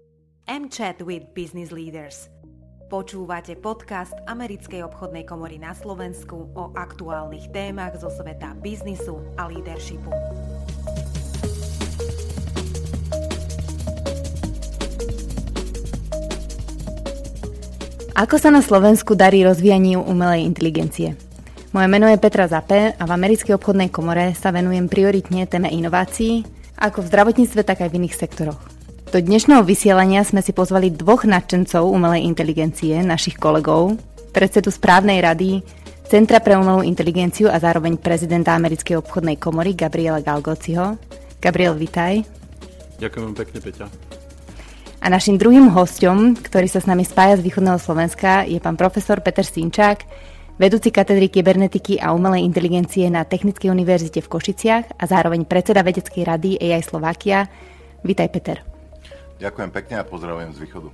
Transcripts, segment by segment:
mChat with Business Leaders. Počúvate podcast Americkej obchodnej komory na Slovensku o aktuálnych témach zo sveta biznisu a leadershipu. Ako sa na Slovensku darí rozvíjaniu umelej inteligencie? Moje meno je Petra Zape a v Americkej obchodnej komore sa venujem prioritne téme inovácií, ako v zdravotníctve, tak aj v iných sektoroch. Do dnešného vysielania sme si pozvali dvoch nadšencov umelej inteligencie, našich kolegov, predsedu správnej rady Centra pre umelú inteligenciu a zároveň prezidenta Americkej obchodnej komory Gabriela Galgociho. Gabriel, vitaj. Ďakujem pekne, Peťa. A našim druhým hosťom, ktorý sa s nami spája z východného Slovenska, je pán profesor Peter Sinčák, vedúci katedry kybernetiky a umelej inteligencie na Technickej univerzite v Košiciach a zároveň predseda vedeckej rady AI Slovakia. Vitaj, Peter. Ďakujem pekne a pozdravujem z východu.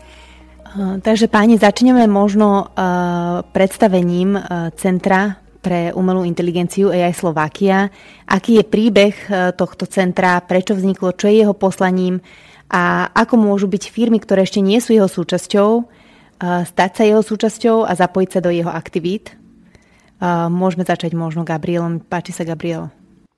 Takže páni, začneme možno predstavením Centra pre umelú inteligenciu AI Slovakia. Aký je príbeh tohto centra, prečo vzniklo, čo je jeho poslaním a ako môžu byť firmy, ktoré ešte nie sú jeho súčasťou, stať sa jeho súčasťou a zapojiť sa do jeho aktivít. Môžeme začať možno Gabrielom. Páči sa, Gabriel.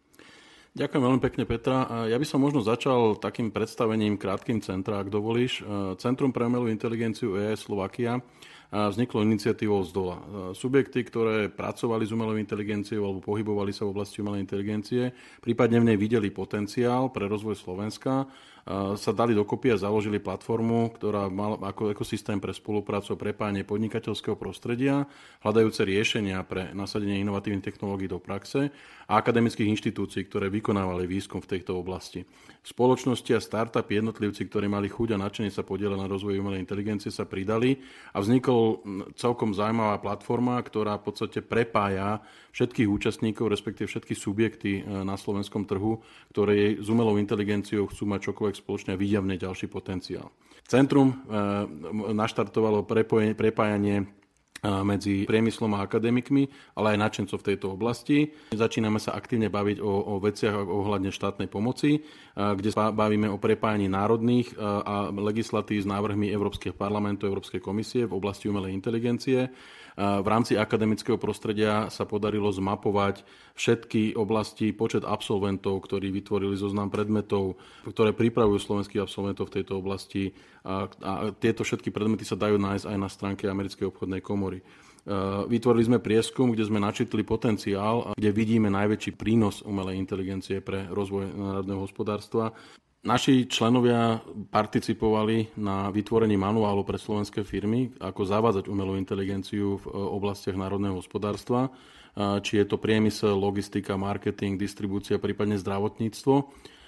Ďakujem veľmi pekne, Petra. Ja by som možno začal takým predstavením krátkym centra, ak dovolíš. Centrum pre umelú inteligenciu AI Slovakia vzniklo iniciatívou zdola. Subjekty, ktoré pracovali s umelou inteligenciou alebo pohybovali sa v oblasti umelej inteligencie, prípadne v nej videli potenciál pre rozvoj Slovenska, sa dali dokopy a založili platformu, ktorá mala ako ekosystém pre spoluprácu a prepájanie podnikateľského prostredia, hľadajúce riešenia pre nasadenie inovatívnych technológií do praxe a akademických inštitúcií, ktoré vykonávali výskum v tejto oblasti. Spoločnosti a startupy, jednotlivci, ktorí mali chuť a nadšenie sa podieľať na rozvoji umelej inteligencie, sa pridali a vznikol celkom zaujímavá platforma, ktorá v podstate prepája všetkých účastníkov, respektíve všetky subjekty na slovenskom trhu, ktoré s umelou inteligenciou chcú mať čokoľvek spoločne a vidia v nej ďalší potenciál. Centrum naštartovalo prepájanie medzi priemyslom a akademikmi, ale aj nadšencov v tejto oblasti. Začíname sa aktívne baviť o veciach ohľadne štátnej pomoci, kde sa bavíme o prepájaní národných a legislatív s návrhmi Európskeho parlamentu, Európskej komisie v oblasti umelej inteligencie. V rámci akademického prostredia sa podarilo zmapovať všetky oblasti, počet absolventov, ktorí vytvorili zoznam predmetov, ktoré pripravujú slovenských absolventov v tejto oblasti. A tieto všetky predmety sa dajú nájsť aj na stránke Americkej obchodnej komory. Vytvorili sme prieskum, kde sme načítli potenciál, kde vidíme najväčší prínos umelej inteligencie pre rozvoj národného hospodárstva. Naši členovia participovali na vytvorení manuálu pre slovenské firmy, ako zavádzať umelú inteligenciu v oblastiach národného hospodárstva, či je to priemysel, logistika, marketing, distribúcia, prípadne zdravotníctvo.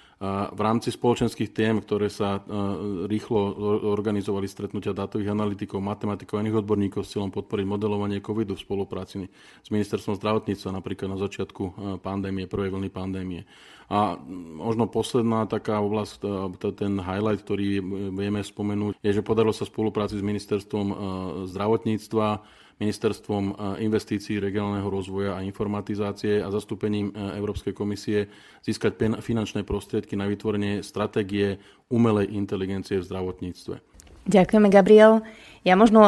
V rámci spoločenských tém, ktoré sa rýchlo organizovali stretnutia dátových analytikov, matematikov a iných odborníkov s cieľom podporiť modelovanie covidu v spolupráci s ministerstvom zdravotníctva, napríklad na začiatku pandémie, prvej vlny pandémie. A možno posledná taká oblasť, ten highlight, ktorý vieme spomenúť, je, že podarilo sa spolupráci s ministerstvom zdravotníctva, ministerstvom investícií, regionálneho rozvoja a informatizácie a zastúpením Európskej komisie získať finančné prostriedky na vytvorenie stratégie umelej inteligencie v zdravotníctve. Ďakujeme, Gabriel. Ja možno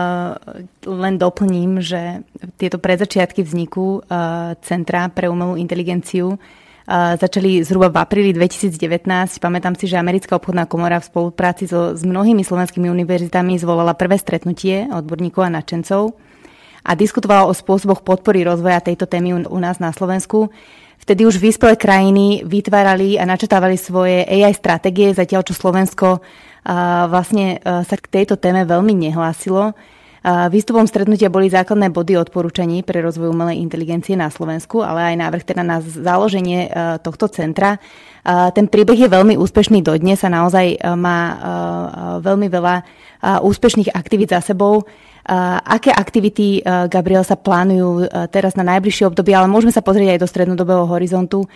len doplním, že tieto predzačiatky vzniku Centra pre umelú inteligenciu začali zhruba v apríli 2019. Pamätám si, že Americká obchodná komora v spolupráci s mnohými slovenskými univerzitami zvolala prvé stretnutie odborníkov a nadšencov a diskutovala o spôsoboch podpory rozvoja tejto témy u nás na Slovensku. Vtedy už vyspelé krajiny vytvárali a načetávali svoje AI stratégie, zatiaľ čo Slovensko vlastne sa k tejto téme veľmi nehlásilo. Výstupom stretnutia boli základné body odporúčaní pre rozvoj umelej inteligencie na Slovensku, ale aj návrh teda na založenie tohto centra. Ten príbeh je veľmi úspešný dodnes a naozaj má veľmi veľa úspešných aktivít za sebou. Aké aktivity, Gabriel, sa plánujú teraz na najbližšie obdobie, ale môžeme sa pozrieť aj do strednodobého horizontu.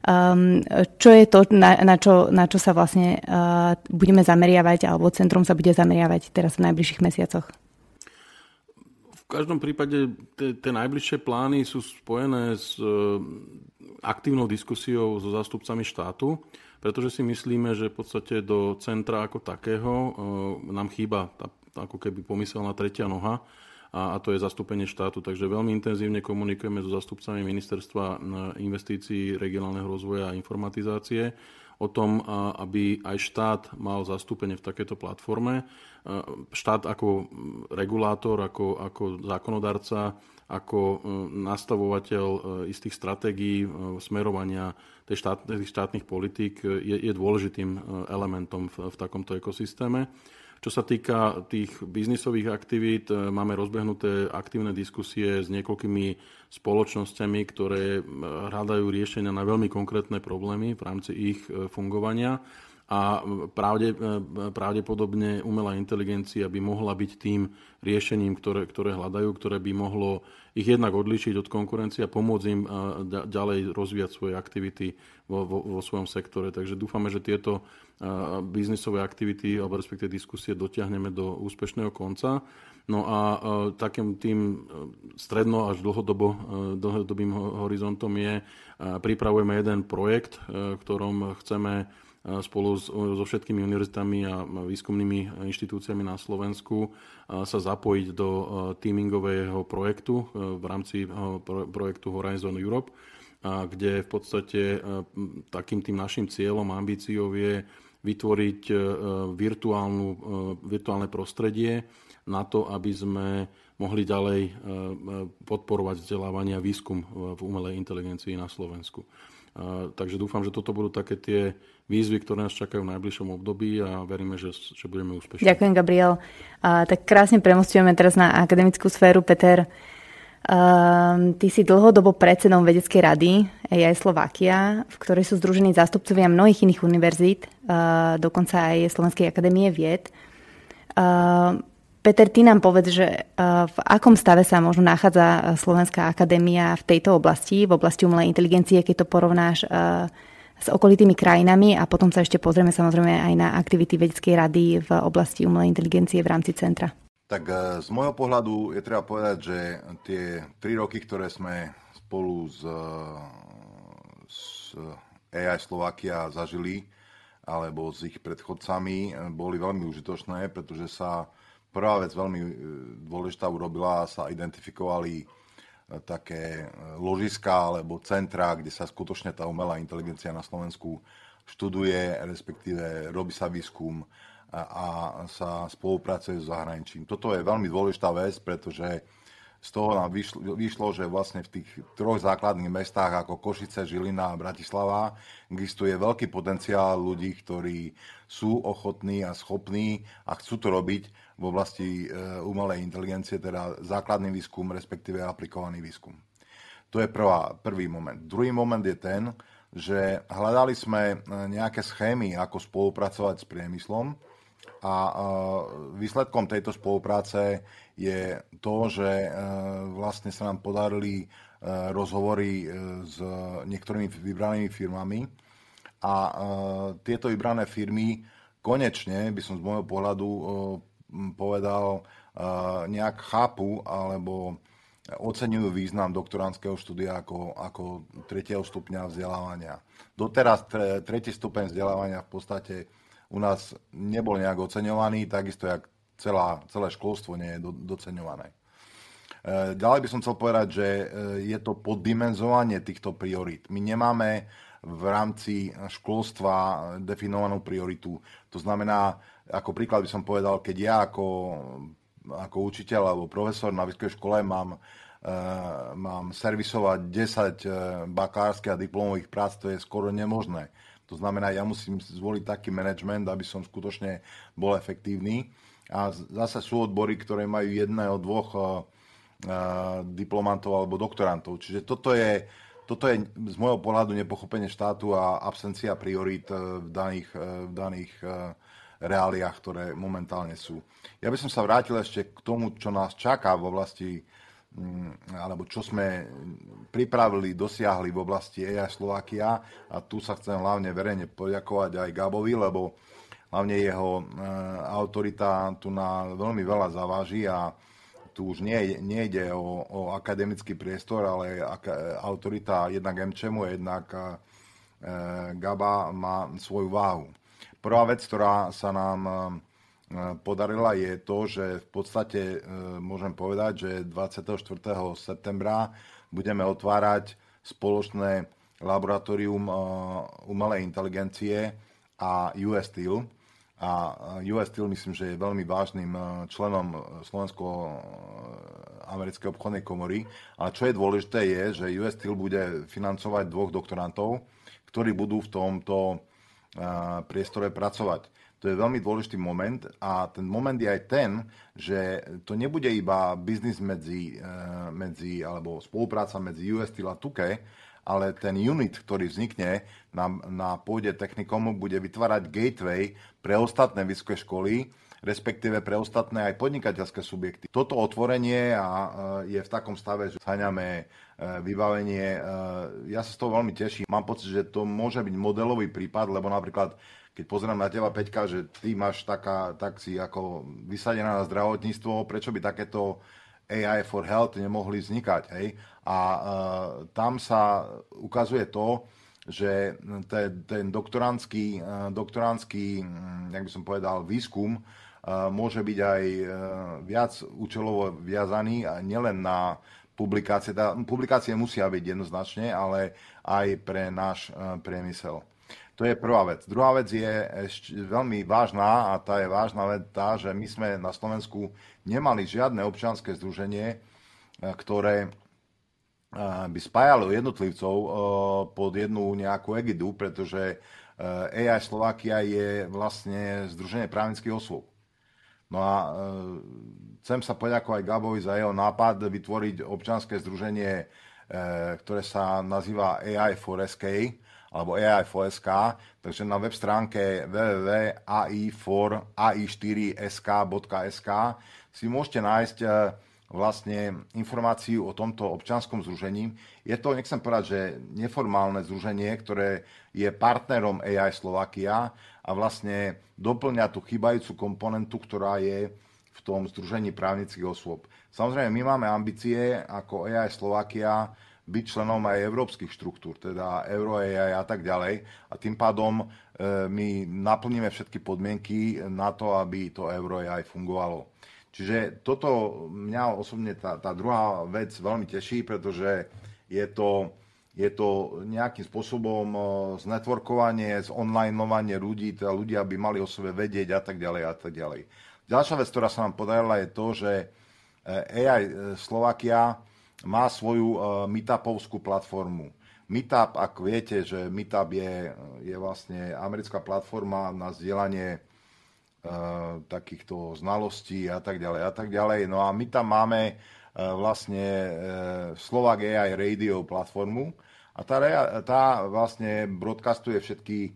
Čo je to, na čo sa vlastne budeme zameriavať, alebo centrum sa bude zameriavať teraz v najbližších mesiacoch? každom prípade tie najbližšie plány sú spojené s aktívnou diskusiou so zástupcami štátu, pretože si myslíme, že v podstate do centra ako takého nám chýba ako keby pomyselná tretia noha, a to je zastúpenie štátu. Takže veľmi intenzívne komunikujeme so zástupcami Ministerstva investícií, regionálneho rozvoja a informatizácie o tom, aby aj štát mal zastúpenie v takéto platforme. Štát ako regulátor, ako zákonodarca, ako nastavovateľ istých stratégií smerovania tých štátnych politík je dôležitým elementom v takomto ekosystéme. Čo sa týka tých biznisových aktivít, máme rozbehnuté aktívne diskusie s niekoľkými spoločnosťami, ktoré hľadajú riešenia na veľmi konkrétne problémy v rámci ich fungovania a pravdepodobne umelá inteligencia by mohla byť tým riešením, ktoré hľadajú, ktoré by mohlo ich jednak odlíšiť od konkurencie a pomôcť im ďalej rozvíjať svoje aktivity vo svojom sektore. Takže dúfame, že tieto biznisové aktivity alebo respektíve diskusie dotiahneme do úspešného konca. No a takým tým stredno až dlhodobým horizontom pripravujeme jeden projekt, v ktorom chceme spolu so všetkými univerzitami a výskumnými inštitúciami na Slovensku sa zapojiť do teamingového projektu v rámci projektu Horizon Europe, kde v podstate takým tým našim cieľom, ambíciou je vytvoriť virtuálne prostredie na to, aby sme mohli ďalej podporovať vzdelávanie a výskum v umelej inteligencii na Slovensku. Takže dúfam, že toto budú také tie výzvy, ktoré nás čakajú v najbližšom období a veríme, že budeme úspešní. Ďakujem, Gabriel. Tak krásne premostujeme teraz na akademickú sféru. Peter, ty si dlhodobo predsedom vedeckej rady AI Slovakia, v ktorej sú združení zástupcovia mnohých iných univerzít, dokonca aj Slovenskej akadémie vied. Peter, ty nám povedz, že v akom stave sa možno nachádza Slovenská akadémia v tejto oblasti, v oblasti umelej inteligencie, keď to porovnáš s okolitými krajinami a potom sa ešte pozrieme samozrejme aj na aktivity vedeckej rady v oblasti umelej inteligencie v rámci centra. Tak z môjho pohľadu je treba povedať, že tie 3 roky, ktoré sme spolu s AI Slovakia zažili, alebo s ich predchodcami, boli veľmi užitočné, pretože sa prvá vec veľmi dôležitá urobila, sa identifikovali také ložiská alebo centra, kde sa skutočne tá umelá inteligencia na Slovensku študuje, respektíve robí sa výskum a sa spolupracuje s zahraničím. Toto je veľmi dôležitá vec, pretože z toho nám vyšlo, že vlastne v tých 3 základných mestách ako Košice, Žilina a Bratislava existuje veľký potenciál ľudí, ktorí sú ochotní a schopní a chcú to robiť v oblasti umelej inteligencie, teda základný výskum, respektíve aplikovaný výskum. To je prvý moment. Druhý moment je ten, že hľadali sme nejaké schémy, ako spolupracovať s priemyslom a výsledkom tejto spolupráce je to, že vlastne sa nám podarili rozhovory s niektorými vybranými firmami a tieto vybrané firmy konečne, by som z môjho pohľadu povedal, nejak chápu alebo oceňujú význam doktorandského štúdia ako 3. stupňa vzdelávania. Doteraz 3. stupeň vzdelávania v podstate u nás nebol nejak oceňovaný, takisto jak celé školstvo nie je doceňované. Ďalej by som chcel povedať, že je to poddimenzovanie týchto priorít. My nemáme v rámci školstva definovanú prioritu. To znamená, ako príklad by som povedal, keď ja ako učiteľ alebo profesor na vysokej škole mám servisovať 10 bakalárskych a diplomových prác, to je skoro nemožné. To znamená, ja musím zvoliť taký manažment, aby som skutočne bol efektívny. A zase sú odbory, ktoré majú 1 od 2 diplomantov alebo doktorantov. Čiže toto je z môjho pohľadu nepochopenie štátu a absencia priorít v daných reáliách, ktoré momentálne sú. Ja by som sa vrátil ešte k tomu, čo nás čaká v oblasti, alebo čo sme pripravili, dosiahli v oblasti AI Slovakia. A tu sa chcem hlavne verejne poďakovať aj Gabovi, lebo hlavne jeho autorita tu na veľmi veľa zaváži a tu už nejde o akademický priestor, ale autorita jednak MČMu, jednak GABA má svoju váhu. Prvá vec, ktorá sa nám podarila, je to, že v podstate môžem povedať, že 24. septembra budeme otvárať spoločné laboratórium umelej inteligencie a US Steel. A US Steel myslím, že je veľmi vážnym členom Slovensko-americkej obchodnej komory. Ale čo je dôležité je, že US Steel bude financovať 2 doktorantov, ktorí budú v tomto priestore pracovať. To je veľmi dôležitý moment a ten moment je aj ten, že to nebude iba biznis alebo spolupráca medzi US Steel a Tuke, ale ten unit, ktorý vznikne na pôde technikomu, bude vytvárať gateway pre ostatné vysoké školy, respektíve pre ostatné aj podnikateľské subjekty. Toto otvorenie je v takom stave, že zháňame vybavenie. Ja sa z toho veľmi teším. Mám pocit, že to môže byť modelový prípad, lebo napríklad, keď pozerám na teba, Peťka, že ty máš tak si ako vysadená na zdravotníctvo, prečo by takéto AI for Health nemohli vznikať, hej? A tam sa ukazuje to, že ten doktorandský, jak by som povedal, výskum môže byť aj viac účelovo viazaný, nielen na publikácie. Publikácie musia byť jednoznačne, ale aj pre náš priemysel. To je prvá vec. Druhá vec je ešte veľmi vážna a tá je vážna vec tá, že my sme na Slovensku nemali žiadne občianske združenie, ktoré by spájalo jednotlivcov pod jednu nejakú egidu, pretože AI Slovakia je vlastne združenie právnických osôb. No a chcem sa poďakovať Gabovi za jeho nápad vytvoriť občianske združenie, ktoré sa nazýva AI for SK, alebo AI for SK, takže na web stránke www.ai4sk.sk si môžete nájsť vlastne informáciu o tomto občianskom združení. Je to, nechcem povedať, že neformálne združenie, ktoré je partnerom AI Slovakia a vlastne doplňa tú chýbajúcu komponentu, ktorá je v tom združení právnických osôb. Samozrejme, my máme ambície ako AI Slovakia byť členom aj európskych štruktúr, teda EuroAI a tak ďalej. A tým pádom my naplníme všetky podmienky na to, aby to EuroAI fungovalo. Čiže toto mňa osobne tá druhá vec veľmi teší, pretože je to nejakým spôsobom znetworkovanie, zonlineovanie ľudí, teda ľudia by mali o sebe vedieť a tak ďalej a tak ďalej. Ďalšia vec, ktorá sa nám podarila, je to, že AI Slovakia má svoju meetupovskú platformu. Meetup, ak viete, že Meetup je vlastne americká platforma na zdieľanie takýchto znalostí a tak ďalej a tak ďalej. No a my tam máme vlastne Slovak AI Radio platformu a tá vlastne broadcastuje všetky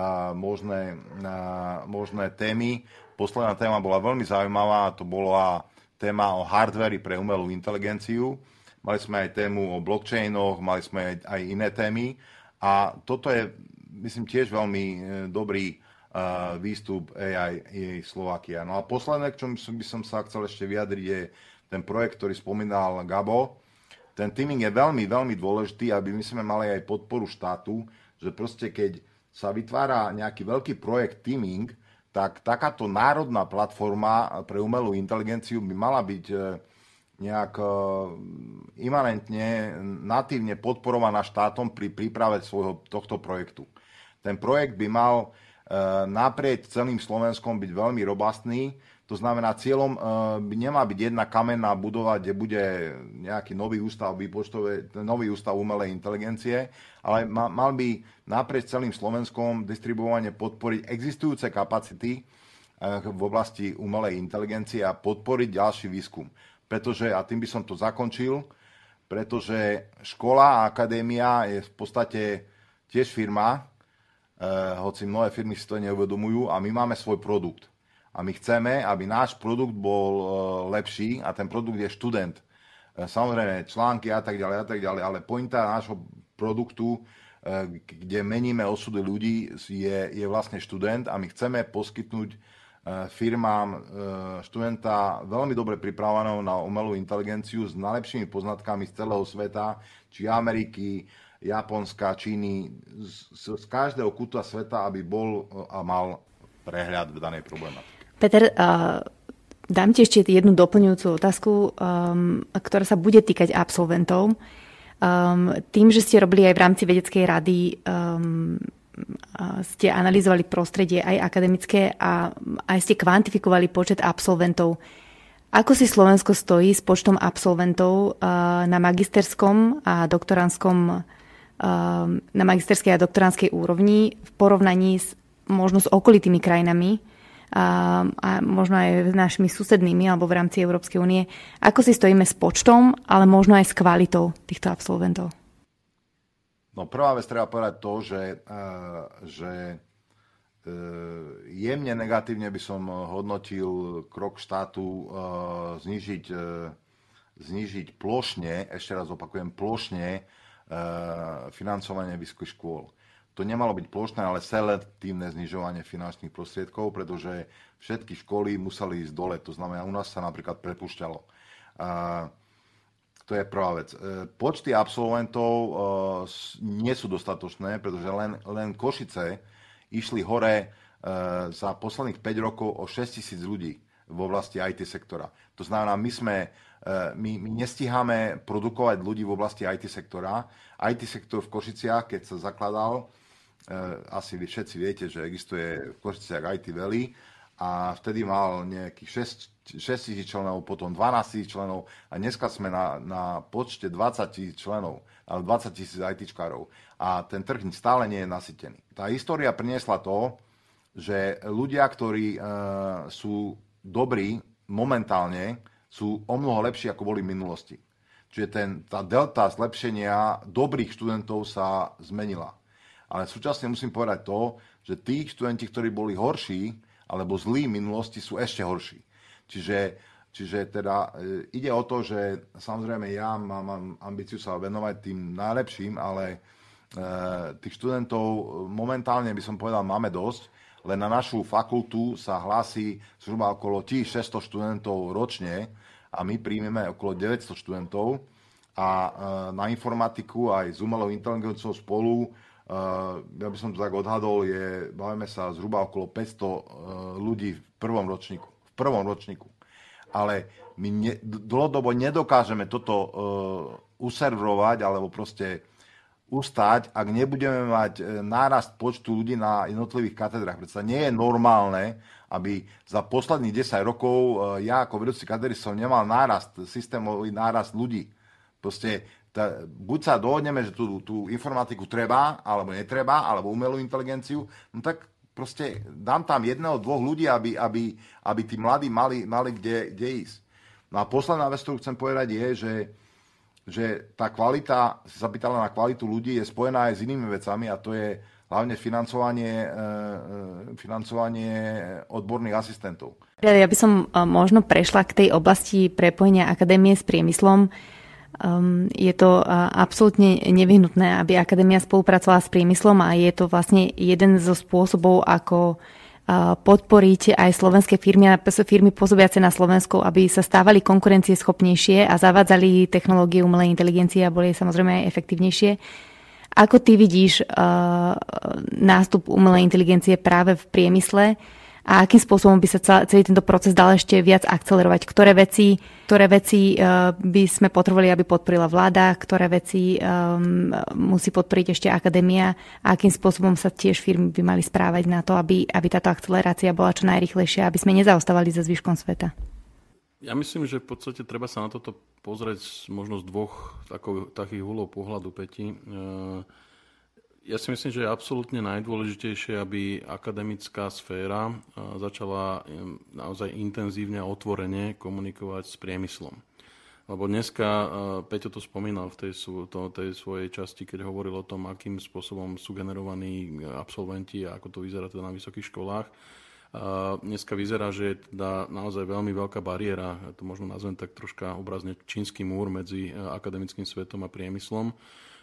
možné témy. Posledná téma bola veľmi zaujímavá, to bola téma o hardveri pre umelú inteligenciu. Mali sme aj tému o blockchainoch, mali sme aj iné témy a toto je, myslím, tiež veľmi dobrý výstup AI Slovakia. No a posledné, k čomu by som sa chcel ešte vyjadriť, je ten projekt, ktorý spomínal Gabo. Ten teaming je veľmi, veľmi dôležitý, aby my sme mali aj podporu štátu, že proste keď sa vytvára nejaký veľký projekt teaming, tak takáto národná platforma pre umelú inteligenciu by mala byť nejak imanentne, natívne podporovaná štátom pri príprave tohto projektu. Ten projekt by mal naprieč celým Slovenskom byť veľmi robustný. To znamená, cieľom by nemá byť jedna kamenná budova, kde bude nejaký nový ústav umelej inteligencie, ale mal by naprieč celým Slovenskom distribuovane podporiť existujúce kapacity v oblasti umelej inteligencie a podporiť ďalší výskum. Pretože, a tým by som to zakončil, pretože škola a akadémia je v podstate tiež firma, hoci mnohé firmy si to neuvedomujú a my máme svoj produkt. A my chceme, aby náš produkt bol lepší a ten produkt je študent. Samozrejme články a tak ďalej, ale pointa nášho produktu, kde meníme osudy ľudí, je vlastne študent a my chceme poskytnúť firmám študenta veľmi dobre pripraveného na umelú inteligenciu s najlepšími poznatkami z celého sveta, či Ameriky, Japonska, Číny, z každého kúta sveta, aby bol a mal prehľad v danej problematike. Peter, dám ti ešte jednu doplňujúcu otázku, ktorá sa bude týkať absolventov. Tým, že ste robili aj v rámci vedeckej rady, ste analyzovali prostredie aj akademické a aj ste kvantifikovali počet absolventov. Ako si Slovensko stojí s počtom absolventov na magisterskom a doktorandskom na magisterskej a doktorandskej úrovni v porovnaní možno s okolitými krajinami a možno aj s našimi susednými alebo v rámci Európskej únie? Ako si stojíme s počtom, ale možno aj s kvalitou týchto absolventov? No prvá vec treba povedať to, že jemne negatívne by som hodnotil krok štátu znížiť plošne, ešte raz opakujem, plošne financovanie vysokých škôl. To nemalo byť plošné, ale selektívne znižovanie finančných prostriedkov, pretože všetky školy museli ísť dole. To znamená, u nás sa napríklad prepúšťalo. To je prvá vec. Počty absolventov nie sú dostatočné, pretože len Košice išli hore za posledných 5 rokov o 6 000 ľudí v oblasti IT sektora. To znamená, my nestíhame produkovať ľudí v oblasti IT sektora. IT sektor v Košiciach, keď sa zakladal, asi vy všetci viete, že existuje v Košiciach IT Valley a vtedy mal nejakých 6 000 členov, potom 12 000 členov a dneska sme na počte 20 000 členov, ale 20 000 ITčkárov a ten trh stále nie je nasytený. Tá história priniesla to, že ľudia, ktorí sú dobrí momentálne, sú omnoho lepší, ako boli v minulosti. Čiže tá delta zlepšenia dobrých študentov sa zmenila. Ale súčasne musím povedať to, že tí študenti, ktorí boli horší alebo zlí v minulosti, sú ešte horší. Čiže teda ide o to, že samozrejme ja mám ambíciu sa venovať tým najlepším, ale tých študentov momentálne by som povedal máme dosť, len na našu fakultu sa hlási zhruba okolo 600 študentov ročne a my príjmeme okolo 900 študentov a na informatiku aj s umelou inteligenciou spolu, ja by som to tak odhadol, bavíme sa zhruba okolo 500 ľudí v prvom ročníku. Ale my dlhodobo nedokážeme toto uservrovať alebo proste ustať, ak nebudeme mať nárast počtu ľudí na jednotlivých katedrách. Pretože nie je normálne, aby za posledných 10 rokov ja ako vedúci katedry som nemal systémový nárast ľudí. Proste buď sa dohodneme, že tú informatiku treba, alebo netreba, alebo umelú inteligenciu, no tak proste dám tam 1-2 ľudí, aby tí mladí mali kde ísť. No a posledná vec, ktorú chcem povedať je, že tá kvalita, si sa pýtala na kvalitu ľudí, je spojená aj s inými vecami a to je hlavne financovanie odborných asistentov. Ja by som možno prešla k tej oblasti prepojenia akadémie s priemyslom. Je to absolútne nevyhnutné, aby akadémia spolupracovala s priemyslom a je to vlastne jeden zo spôsobov, ako podporiť aj slovenské firmy a firmy pôsobiace na Slovensku, aby sa stávali konkurencieschopnejšie a zavádzali technológie umelej inteligencie a boli samozrejme aj efektívnejšie. Ako ty vidíš nástup umelej inteligencie práve v priemysle a akým spôsobom by sa celý tento proces dal ešte viac akcelerovať? Ktoré veci by sme potrebovali, aby podporila vláda, ktoré veci musí podporiť ešte akadémia a akým spôsobom sa tiež firmy by mali správať na to, aby táto akcelerácia bola čo najrýchlejšia, aby sme nezaostávali za zvyškom sveta? Ja myslím, že v podstate treba sa na toto pozrieť možno z dvoch takých uhlov pohľadu, Peti. Ja si myslím, že je absolútne najdôležitejšie, aby akademická sféra začala naozaj intenzívne a otvorene komunikovať s priemyslom. Lebo dneska, Peťo to spomínal v tej svojej časti, keď hovoril o tom, akým spôsobom sú generovaní absolventi a ako to vyzerá teda na vysokých školách. Dneska vyzerá, že je teda naozaj veľmi veľká bariéra, ja to možno nazvem tak troška obrazne čínsky múr medzi akademickým svetom a priemyslom.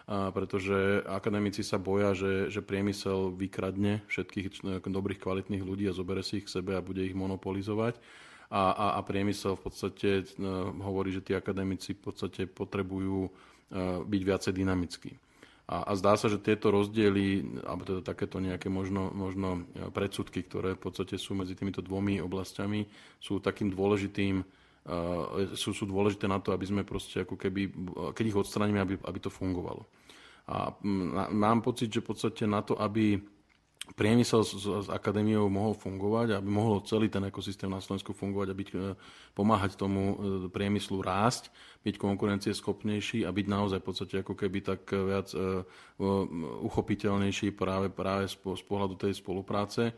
pretože akademici sa boja, že priemysel vykradne všetkých dobrých, kvalitných ľudí a zobere si ich k sebe a bude ich monopolizovať. A priemysel v podstate hovorí, že tí akademici v podstate potrebujú byť viacej dynamickí. A zdá sa, že tieto rozdiely, alebo teda takéto nejaké možno predsudky, ktoré v podstate sú medzi týmito dvomi oblastiami, sú takým dôležitým, sú dôležité na to, aby sme proste ako keby, keď ich odstraníme, aby to fungovalo. A mám pocit, že v podstate na to, aby priemysel s akadémiou mohol fungovať, aby mohol celý ten ekosystém na Slovensku fungovať a pomáhať tomu priemyslu rásť, byť konkurencieschopnejší a byť naozaj v podstate ako keby tak viac uchopiteľnejší práve z pohľadu tej spolupráce,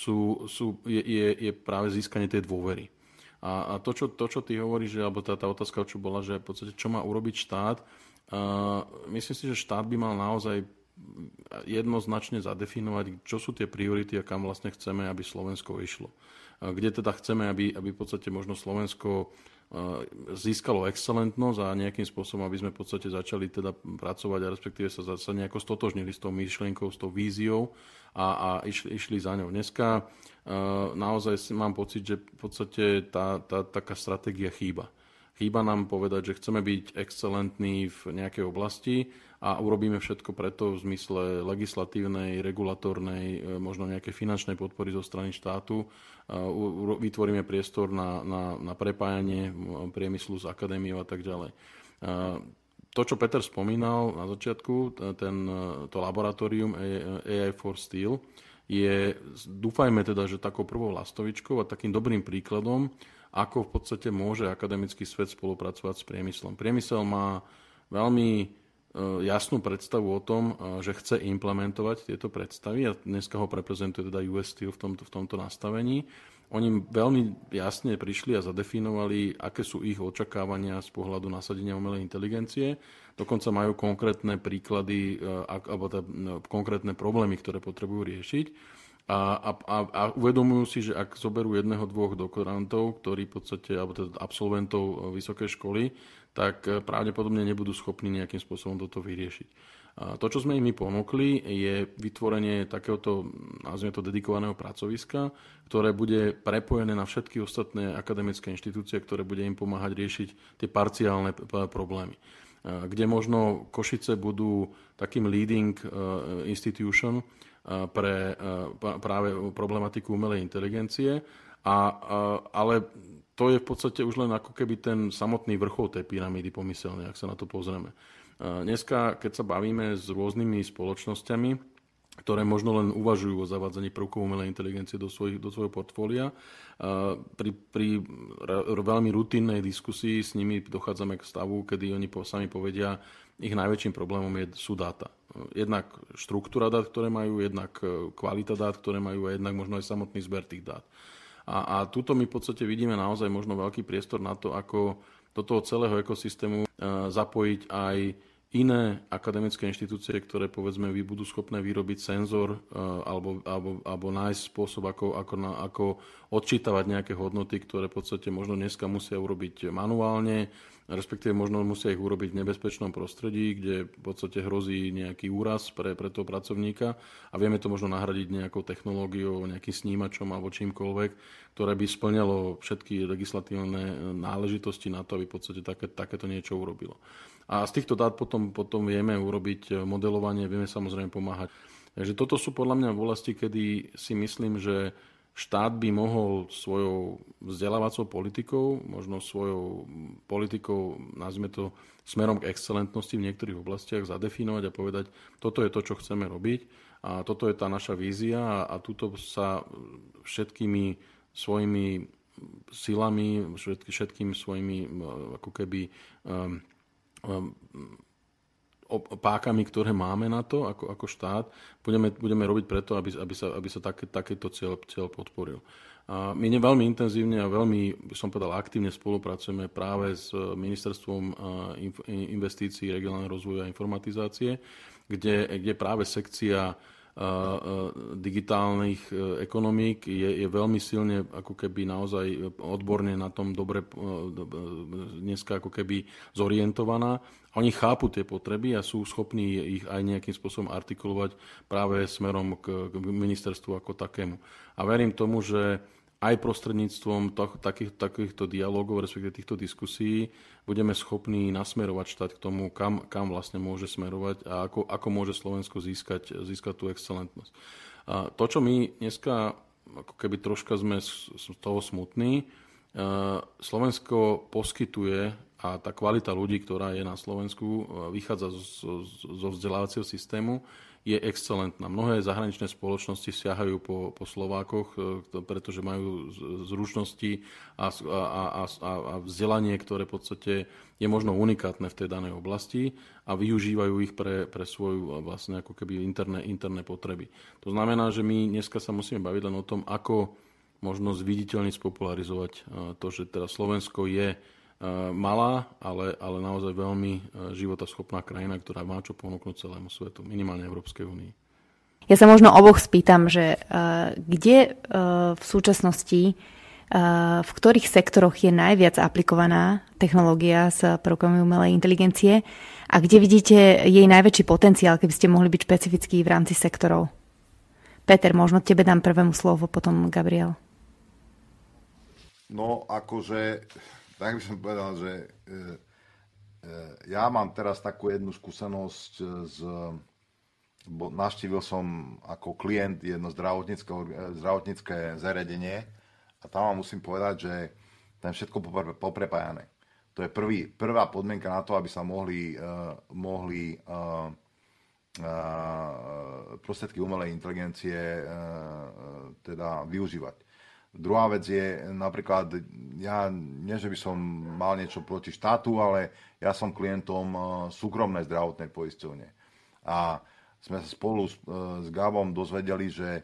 je práve získanie tej dôvery. A to, čo ty hovoríš, alebo tá otázka, čo bola, že v podstate čo má urobiť štát, myslím si, že štát by mal naozaj jednoznačne zadefinovať, čo sú tie priority a kam vlastne chceme, aby Slovensko išlo. Kde teda chceme, aby v podstate možno Slovensko získalo excelentnosť a nejakým spôsobom, aby sme v podstate začali teda pracovať a respektíve sa nejako stotožnili s tou myšlienkou, s tou víziou a išli za ňou. Dneska naozaj mám pocit, že v podstate tá taká stratégia chýba. Chýba nám povedať, že chceme byť excelentní v nejakej oblasti a urobíme všetko preto v zmysle legislatívnej, regulatórnej, možno nejakej finančnej podpory zo strany štátu. Vytvoríme priestor na prepájanie priemyslu s akadémiou a tak ďalej. To, čo Peter spomínal na začiatku, to laboratórium AI for Steel, dúfajme teda, že takou prvou lastovičkou a takým dobrým príkladom, ako v podstate môže akademický svet spolupracovať s priemyslom. Priemysel má veľmi jasnú predstavu o tom, že chce implementovať tieto predstavy a dneska ho reprezentuje teda US Steel v tomto nastavení. Oni veľmi jasne prišli a zadefinovali, aké sú ich očakávania z pohľadu nasadenia umelej inteligencie. Dokonca majú konkrétne príklady alebo konkrétne problémy, ktoré potrebujú riešiť. A uvedomujú si, že ak zoberú jedného, dvoch doktorantov, ktorí v podstate, alebo teda absolventov vysokej školy, tak pravdepodobne nebudú schopní nejakým spôsobom toto vyriešiť. To, čo sme im ponúkli, je vytvorenie takéhoto, nazvime to, dedikovaného pracoviska, ktoré bude prepojené na všetky ostatné akademické inštitúcie, ktoré bude im pomáhať riešiť tie parciálne problémy. Kde možno Košice budú takým leading institution pre práve problematiku umelej inteligencie, ale to je v podstate už len ako keby ten samotný vrchol tej pyramídy pomyselne, ak sa na to pozrieme. Dneska, keď sa bavíme s rôznymi spoločnosťami, ktoré možno len uvažujú o zavádzaní prvkov umelej inteligencie do svojho portfólia, pri veľmi rutinnej diskusii s nimi dochádzame k stavu, kedy oni sami povedia, ich najväčším problémom sú dáta. Jednak štruktúra dát, ktoré majú, jednak kvalita dát, ktoré majú a jednak možno aj samotný zber tých dát. A tuto my v podstate vidíme naozaj možno veľký priestor na to, ako do toho celého ekosystému zapojiť aj iné akademické inštitúcie, ktoré povedzme budú schopné vyrobiť senzor alebo nájsť spôsob, ako odčítavať nejaké hodnoty, ktoré v podstate možno dneska musia urobiť manuálne, respektíve možno musia ich urobiť v nebezpečnom prostredí, kde v podstate hrozí nejaký úraz pre toho pracovníka a vieme to možno nahradiť nejakou technológiou, nejakým snímačom alebo čímkoľvek, ktoré by splňalo všetky legislatívne náležitosti na to, aby v podstate takéto niečo urobilo. A z týchto dát potom vieme urobiť modelovanie, vieme samozrejme pomáhať. Takže toto sú podľa mňa oblasti, kedy si myslím, že štát by mohol svojou vzdelávacou politikou, možno svojou politikou, nazvime to smerom k excelentnosti v niektorých oblastiach, zadefinovať a povedať, toto je to, čo chceme robiť a toto je tá naša vízia a tuto sa všetkými svojimi silami, všetkými svojimi ako keby pákami, ktoré máme na to ako štát, budeme robiť preto, aby sa takýto cieľ podporil. A my veľmi intenzívne a veľmi, som povedal, aktívne spolupracujeme práve s Ministerstvom investícií, regionálneho rozvoja a informatizácie, kde práve sekcia digitálnych ekonomík je veľmi silne ako keby naozaj odborne na tom dobre dneska ako keby zorientovaná. Oni chápu tie potreby a sú schopní ich aj nejakým spôsobom artikulovať práve smerom k ministerstvu ako takému. A verím tomu, že aj prostredníctvom takýchto dialógov, respektíve týchto diskusí, budeme schopní nasmerovať štát k tomu, kam vlastne môže smerovať a ako môže Slovensko získať tú excelentnosť. A to, čo my dneska, ako keby troška sme z toho smutní, Slovensko poskytuje, a tá kvalita ľudí, ktorá je na Slovensku, vychádza zo vzdelávacieho systému, je excelentná. Mnohé zahraničné spoločnosti siahajú po Slovákoch, pretože majú zručnosti a vzdelanie, ktoré v podstate je možno unikátne v tej danej oblasti a využívajú ich pre svoju vlastne ako keby interné potreby. To znamená, že my dneska sa musíme baviť len o tom, ako možno zviditeľne spopularizovať to, že teda Slovensko je malá, ale naozaj veľmi životaschopná krajina, ktorá má čo ponúknuť celému svetu, minimálne Európskej únii. Ja sa možno oboch spýtam, že kde v súčasnosti, v ktorých sektoroch je najviac aplikovaná technológia s prvkami umelej inteligencie a kde vidíte jej najväčší potenciál, keby ste mohli byť špecifickí v rámci sektorov? Peter, možno tebe dám prvému slovo, potom Gabriel. No, akože... Tak by som povedal, že ja mám teraz takú jednu skúsenosť navštívil som ako klient jedno zdravotnícke zariadenie a tam vám musím povedať, že tam je všetko poprepájané. To je prvá podmienka na to, aby sa mohli prostriedky umelej inteligencie teda využívať. Druhá vec je napríklad, ja nie, že by som mal niečo proti štátu, ale ja som klientom súkromnej zdravotnej poisťovne. A sme sa spolu s Gabom dozvedeli, že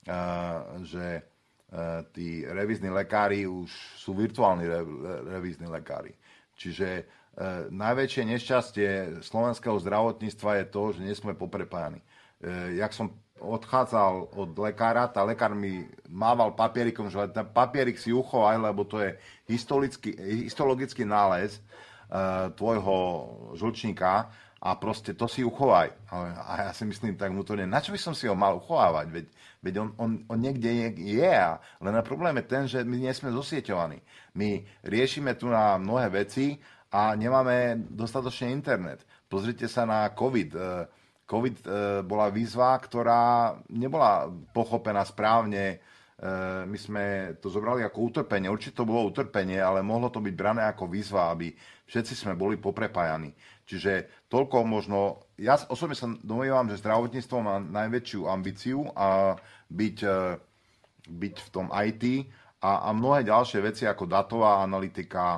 tí revízni lekári už sú virtuálni revízni lekári. Čiže najväčšie nešťastie slovenského zdravotníctva je to, že nie sme poprepájani. Jak som odchádzal od lekára, tá lekár mi mával papierikom, že ten papierik si uchovaj, lebo to je histologický nález tvojho žlčníka a proste to si uchovaj. A ja si myslím tak vnútorne, na čo by som si ho mal uchovávať? Veď on niekde je, len problém je ten, že my nie sme zosieťovaní. My riešime tu na mnohé veci a nemáme dostatočne internet. Pozrite sa na COVID. COVID bola výzva, ktorá nebola pochopená správne. My sme to zobrali ako utrpenie. Určite to bolo utrpenie, ale mohlo to byť brané ako výzva, aby všetci sme boli poprepájani. Čiže toľko možno... Ja osobne sa domnievam, že zdravotníctvo má najväčšiu ambíciu a byť v tom IT a mnohé ďalšie veci ako datová analytika,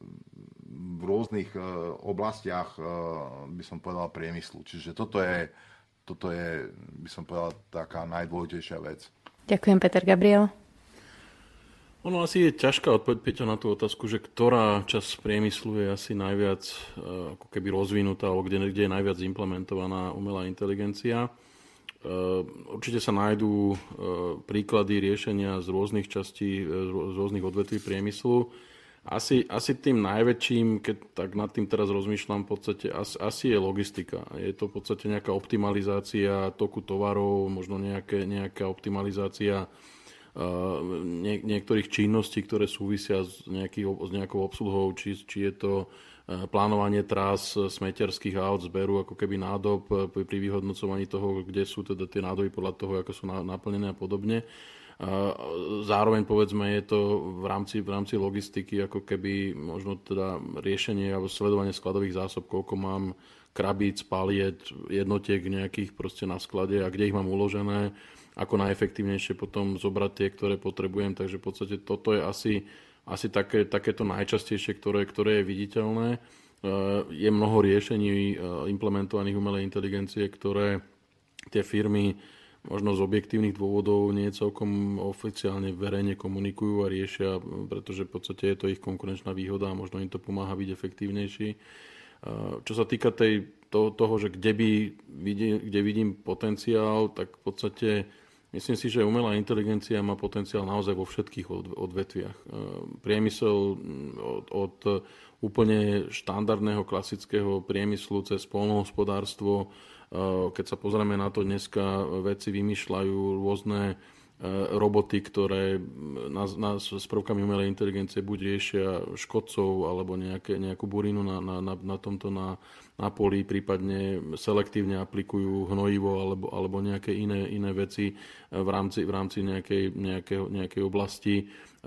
v rôznych oblastiach, by som povedal, priemyslu. Čiže toto je, by som povedal, taká najdôležitejšia vec. Ďakujem, Peter. Gabriel? Ono asi je ťažká odpoveď, Peťo, na tú otázku, že ktorá časť priemyslu je asi najviac ako keby rozvinutá, alebo kde je najviac implementovaná umelá inteligencia. Určite sa nájdú príklady riešenia z rôznych častí, z rôznych odvetví priemyslu. Asi tým najväčším, keď tak nad tým teraz rozmýšľam, v podstate asi je logistika. Je to v podstate nejaká optimalizácia toku tovarov, možno nejaká optimalizácia niektorých činností, ktoré súvisia s nejakou obsluhou, či je to plánovanie trás smeťarských aut, zberu ako keby nádob pri vyhodnocovaní toho, kde sú teda tie nádoby podľa toho, ako sú naplnené a podobne. Zároveň povedzme je to v rámci logistiky ako keby možno teda riešenie alebo sledovanie skladových zásob, koľko mám krabíc, paliet, jednotiek nejakých proste na sklade a kde ich mám uložené, ako najefektívnejšie potom zobrať tie, ktoré potrebujem. Takže v podstate toto je asi takéto najčastejšie, ktoré je viditeľné. Je mnoho riešení implementovaných umelej inteligencie, ktoré tie firmy možno z objektívnych dôvodov nie celkom oficiálne verejne komunikujú a riešia, pretože v podstate je to ich konkurenčná výhoda a možno im to pomáha byť efektívnejší. Čo sa týka tej toho, že kde vidím potenciál, tak v podstate myslím si, že umelá inteligencia má potenciál naozaj vo všetkých odvetviach. Priemysel od úplne štandardného klasického priemyslu cez poľnohospodárstvo. Keď sa pozrieme na to, dneska vedci vymýšľajú rôzne roboty, ktoré nás s prvkami umelej inteligencie buď riešia škodcov alebo nejakú burinu na poli, prípadne selektívne aplikujú hnojivo alebo nejaké iné veci v rámci nejakej oblasti.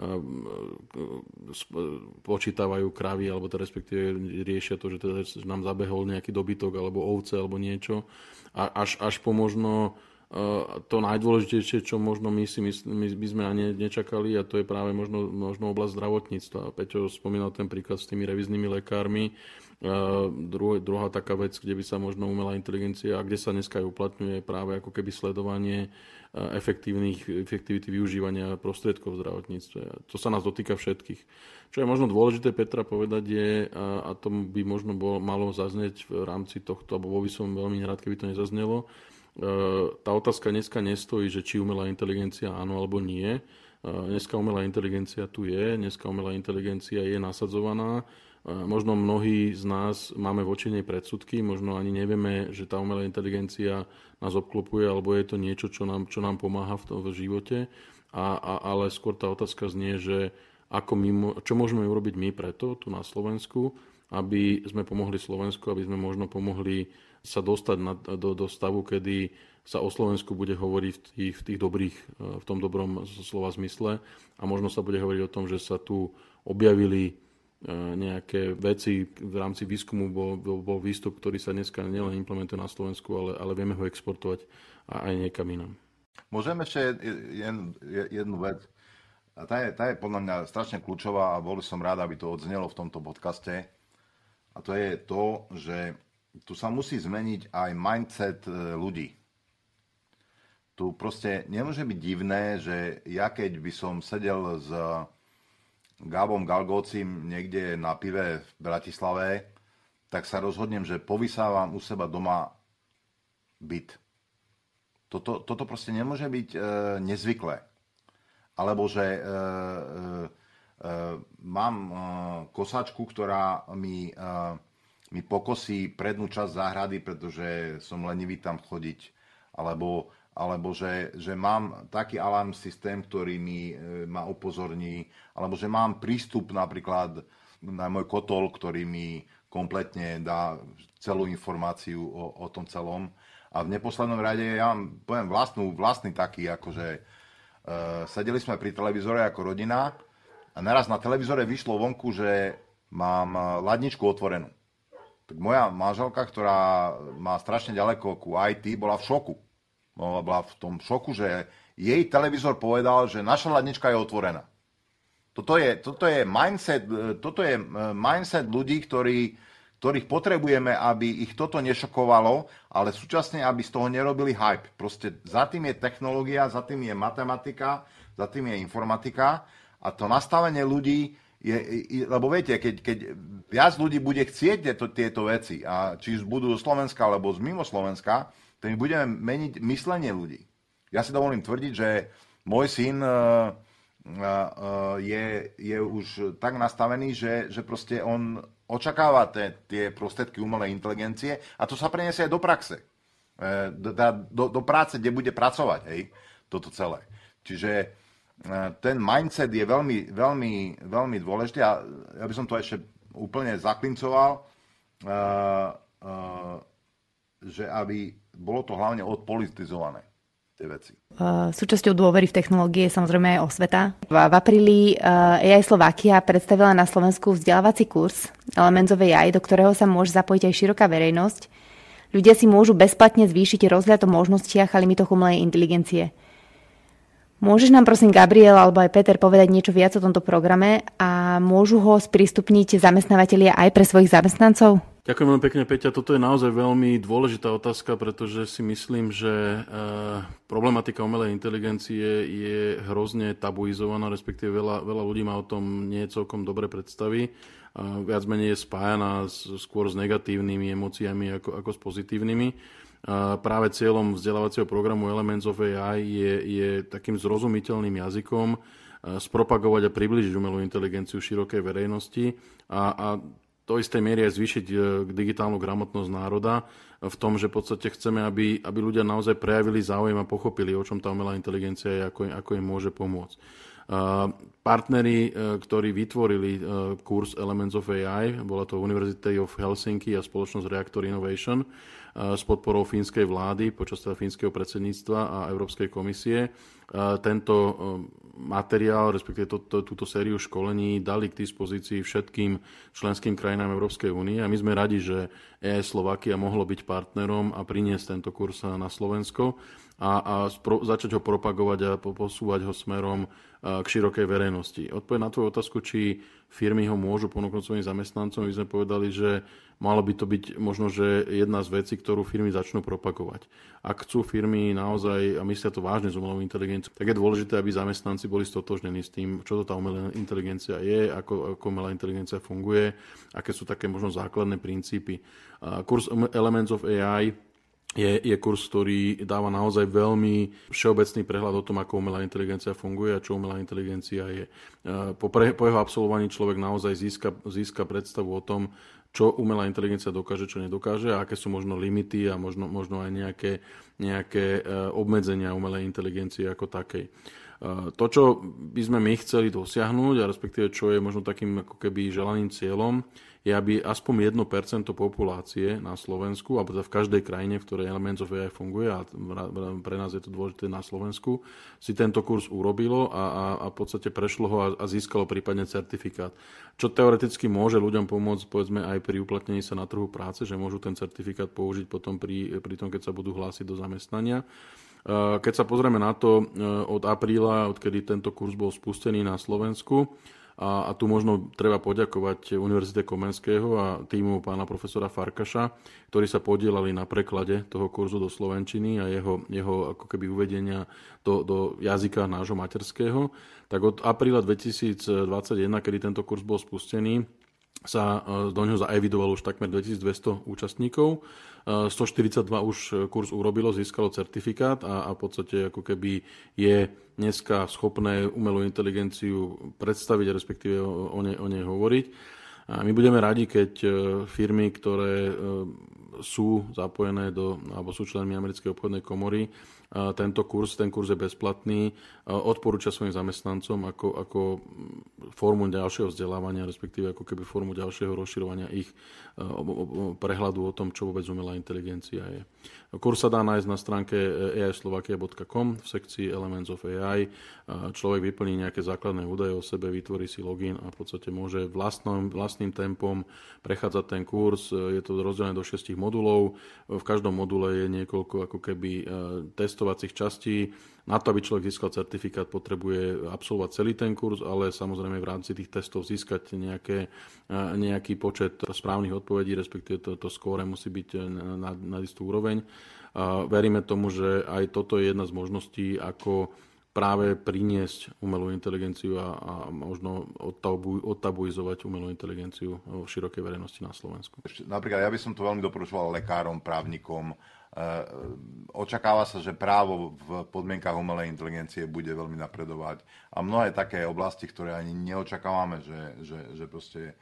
Počítavajú kravy, alebo to respektíve riešia to, že teda nám zabehol nejaký dobytok alebo ovce alebo niečo. Až po možno to najdôležitejšie, čo možno my sme ani nečakali, a to je práve možno oblasť zdravotníctva. Peťo spomínal ten príklad s tými revíznymi lekármi. Druhá taká vec, kde by sa možno umelá inteligencia, a kde sa dneska aj uplatňuje, práve ako keby sledovanie efektivity využívania prostriedkov v zdravotníctve. To sa nás dotýka všetkých. Čo je možno dôležité, Petra, povedať je, a to by možno malo zaznieť v rámci tohto, alebo by som veľmi rád, keby to nezaznelo, tá otázka dneska nestojí, že či umelá inteligencia áno alebo nie. Dneska umelá inteligencia tu je, dneska umelá inteligencia je nasadzovaná. Možno mnohí z nás máme voči nej predsudky, možno ani nevieme, že tá umelá inteligencia nás obklopuje, alebo je to niečo, čo nám pomáha v živote. Ale skôr tá otázka znie, že čo môžeme urobiť my preto, tu na Slovensku, aby sme pomohli Slovensku, aby sme možno pomohli sa dostať do stavu, kedy sa o Slovensku bude hovoriť v tých dobrých, v tom dobrom slova zmysle, a možno sa bude hovoriť o tom, že sa tu objavili nejaké veci. V rámci výskumu bol výstup, ktorý sa dneska nielen implementuje na Slovensku, ale vieme ho exportovať aj niekam inam. Môžem ešte jednu vec. A tá je podľa mňa strašne kľúčová, a bol som rád, aby to odznelo v tomto podcaste. A to je to, že tu sa musí zmeniť aj mindset ľudí. Tu proste nemôže byť divné, že ja keď by som sedel s Gábom Galgócim niekde na pive v Bratislave, tak sa rozhodnem, že povysávam u seba doma byt. Toto proste nemôže byť nezvyklé. Alebo že mám kosačku, ktorá mi pokosí prednú časť záhrady, pretože som lenivý tam chodiť, alebo že mám taký alarm systém, ktorý ma upozorní, alebo že mám prístup napríklad na môj kotol, ktorý mi kompletne dá celú informáciu o tom celom. A v neposlednom rade ja vám poviem vlastný taký, akože sedeli sme pri televízore ako rodina a naraz na televízore vyšlo vonku, že mám ladničku otvorenú. Tak moja manželka, ktorá má strašne ďaleko ku IT, bola v šoku. Bola v tom šoku, že jej televízor povedal, že naša ladnička je otvorená. Toto je mindset ľudí, ktorých potrebujeme, aby ich toto nešokovalo, ale súčasne, aby z toho nerobili hype. Proste za tým je technológia, za tým je matematika, za tým je informatika, a to nastavenie ľudí lebo viete, keď viac ľudí bude chcieť tieto veci, a či už budú zo Slovenska alebo z mimo Slovenska, to my budeme meniť myslenie ľudí. Ja si dovolím tvrdiť, že môj syn je už tak nastavený, že proste on očakáva tie prostriedky umelej inteligencie, a to sa preniesie aj do praxe. Do práce, kde bude pracovať, hej, toto celé. Čiže ten mindset je veľmi, veľmi, veľmi dôležitý, a ja by som to ešte úplne zaklincoval, že aby bolo to hlavne odpolitizované, tie veci. Súčasťou dôvery v technológie je samozrejme aj osveta. V apríli AI Slovakia predstavila na Slovensku vzdelávací kurz Elements of AI, do ktorého sa môže zapojiť aj široká verejnosť. Ľudia si môžu bezplatne zvýšiť rozhľad o možnostiach a limitoch umelej inteligencie. Môžeš nám prosím, Gabriel alebo aj Peter, povedať niečo viac o tomto programe, a môžu ho sprístupniť zamestnavatelia aj pre svojich zamestnancov? Ďakujem veľmi pekne, Peťa. Toto je naozaj veľmi dôležitá otázka, pretože si myslím, že problematika umelej inteligencie je hrozne tabuizovaná, respektíve veľa ľudí má o tom nie celkom dobré predstavy. Viac menej je spájaná skôr s negatívnymi emóciami ako s pozitívnymi. Práve cieľom vzdelávacieho programu Elements of AI je takým zrozumiteľným jazykom spropagovať a priblížiť umelú inteligenciu širokej verejnosti a do istej miery aj zvýšiť digitálnu gramotnosť národa v tom, že v podstate chceme, aby ľudia naozaj prejavili záujem a pochopili, o čom tá umelá inteligencia je, ako im môže pomôcť. Partneri, ktorí vytvorili kurz Elements of AI, bola to University of Helsinki a spoločnosť Reactor Innovation s podporou fínskej vlády počas teda fínskeho predsedníctva a Európskej komisie. Tento materiál, respektíve túto sériu školení dali k dispozícii všetkým členským krajinám Európskej únie a my sme radi, že AI Slovakia mohlo byť partnerom a priniesť tento kurz na Slovensko a začať ho propagovať a posúvať ho smerom k širokej verejnosti. Odpoveď na tvoju otázku, či firmy ho môžu ponúknuť svojim zamestnancom, my sme povedali, že malo by to byť možno, že jedna z vecí, ktorú firmy začnú propagovať. Ak chcú firmy naozaj, a myslia to vážne s umelou inteligenciou, tak je dôležité, aby zamestnanci boli stotožnení s tým, čo to tá umelá inteligencia je, ako umelá inteligencia funguje, aké sú také možno základné princípy. Kurs Elements of AI je kurz, ktorý dáva naozaj veľmi všeobecný prehľad o tom, ako umelá inteligencia funguje a čo umelá inteligencia je. Po jeho absolvovaní človek naozaj získa predstavu o tom, čo umelá inteligencia dokáže, čo nedokáže a aké sú možno limity a možno aj nejaké obmedzenia umelej inteligencie ako takej. To, čo by sme my chceli dosiahnuť, a respektíve čo je možno takým ako keby želaným cieľom, je, aby aspoň 1% populácie na Slovensku, alebo teda v každej krajine, v ktorej Elements of AI funguje, a pre nás je to dôležité na Slovensku, si tento kurz urobilo a v podstate prešlo ho a získalo prípadne certifikát. Čo teoreticky môže ľuďom pomôcť, povedzme, aj pri uplatnení sa na trhu práce, že môžu ten certifikát použiť potom pri tom, keď sa budú hlásiť do zamestnania. Keď sa pozrieme na to od apríla, odkedy tento kurz bol spustený na Slovensku, a tu možno treba poďakovať Univerzite Komenského a týmu pána profesora Farkaša, ktorí sa podielali na preklade toho kurzu do slovenčiny a jeho ako keby uvedenia do jazyka nášho materského. Tak od apríla 2021, kedy tento kurz bol spustený, sa do ňoho zaevidovalo už takmer 2200 účastníkov. 142 už kurz urobilo, získalo certifikát a v podstate ako keby je dneska schopné umelú inteligenciu predstaviť, respektíve o nej hovoriť. A my budeme radi, keď firmy, ktoré sú zapojené alebo sú členmi Americkej obchodnej komory, ten kurz je bezplatný, odporúča svojim zamestnancom ako formu ďalšieho vzdelávania, respektíve ako keby formu ďalšieho rozširovania ich prehľadu o tom, čo vôbec umelá inteligencia je. Kurz sa dá nájsť na stránke aislovakia.com v sekcii Elements of AI. Človek vyplní nejaké základné údaje o sebe, vytvorí si login a v podstate môže vlastným tempom prechádzať ten kurz. Je to rozdelené do 6 modulov. V každom module je niekoľko ako keby testovacích častí. Na to, aby človek získal certifikát, potrebuje absolvovať celý ten kurz, ale samozrejme v rámci tých testov získať nejaký počet správnych odpovedí, respektíve to skóre musí byť na istú úroveň. Veríme tomu, že aj toto je jedna z možností, ako práve priniesť umelú inteligenciu a možno odtabuizovať umelú inteligenciu v širokej verejnosti na Slovensku. Napríklad ja by som to veľmi doporučoval lekárom, právnikom. Očakáva sa, že právo v podmienkach umelej inteligencie bude veľmi napredovať a mnohé také oblasti, ktoré ani neočakávame, že proste